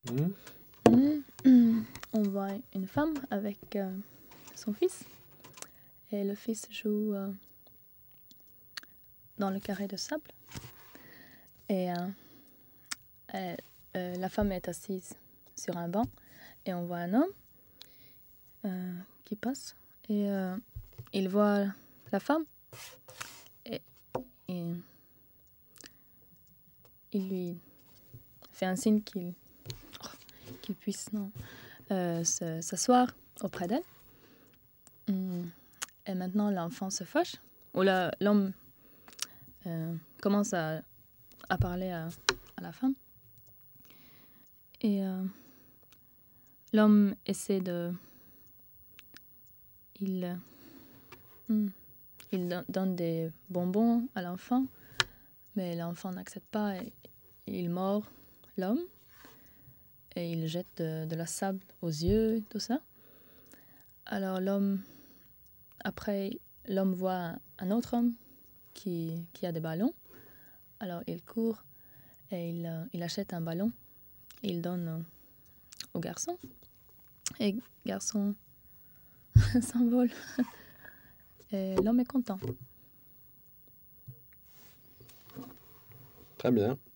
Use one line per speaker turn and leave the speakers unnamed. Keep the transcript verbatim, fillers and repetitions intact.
Mmh.
Mmh. On voit une femme avec euh, son fils. Et le fils joue euh, dans le carré de sable. Et euh, elle- euh, la femme est assise sur un banc. Et on voit un homme euh, qui passe. Et euh, il voit la femme. Et, et il lui fait un signe qu'il qu'il puisse non, euh, se- s'asseoir auprès d'elle. Mmh. Et maintenant, l'enfant se fâche. Ou la- l'homme euh, commence à, à parler à, à la femme. Et euh, l'homme essaie de... Il, euh, hmm, il don- donne des bonbons à l'enfant, mais l'enfant n'accepte pas. Et il mord l'homme et il jette de, de la sable aux yeux, tout ça. Alors l'homme, après, l'homme voit un, un autre homme qui, qui a des ballons. Alors il court et il, euh, il achète un ballon. Il donne euh, au garçon. Et le garçon s'envole. Et l'homme est content.
Très bien.